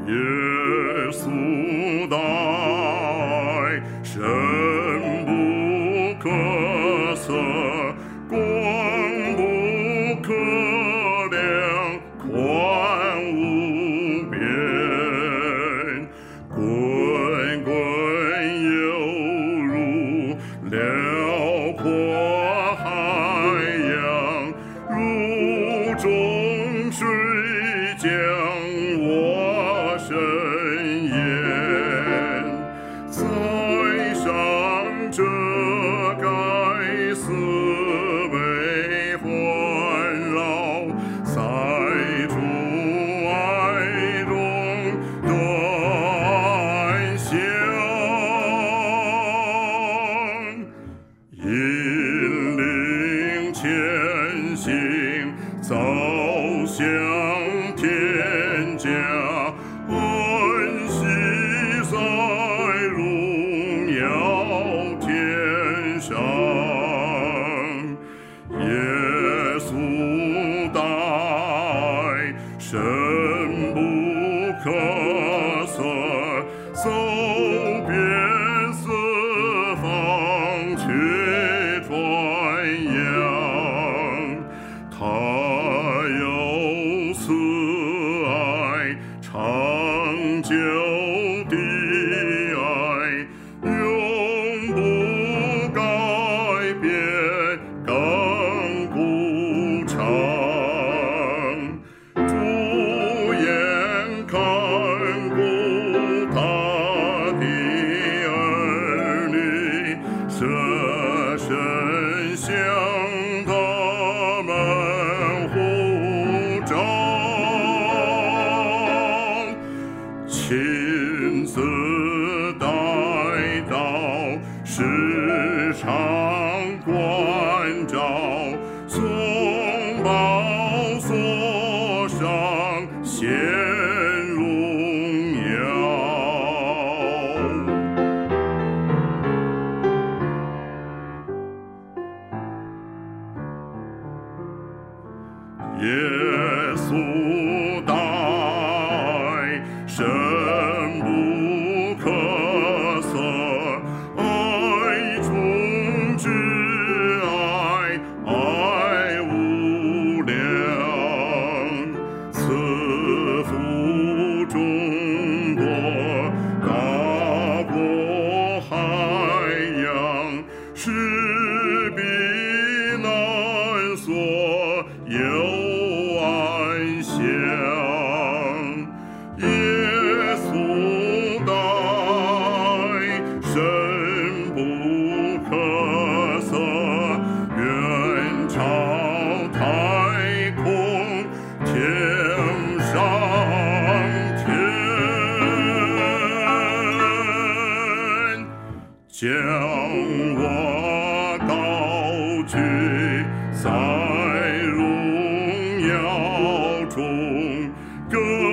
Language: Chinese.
耶稣大爱，深不可测，广不可量，宽无边，滚滚犹如辽阔海洋，如众水将我深淹，在上遮盖四围环绕，在主爱中短相，引领前行，走向天家，安息在荣耀天上。耶稣大爱，深不可测，走遍四方去传扬。他有慈爱，长久的爱，永不改变，亘古长。主眼看顾他的儿女，舍身向他们护照，亲自带到时常关照，从宝座上显荣耀。耶稣大爱，深不可测，爱中之爱，爱无量，赐福众多，大过海洋，是比难所有安详。耶稣大爱，深不可测，远超太空，天上天，将我高举在荣耀中。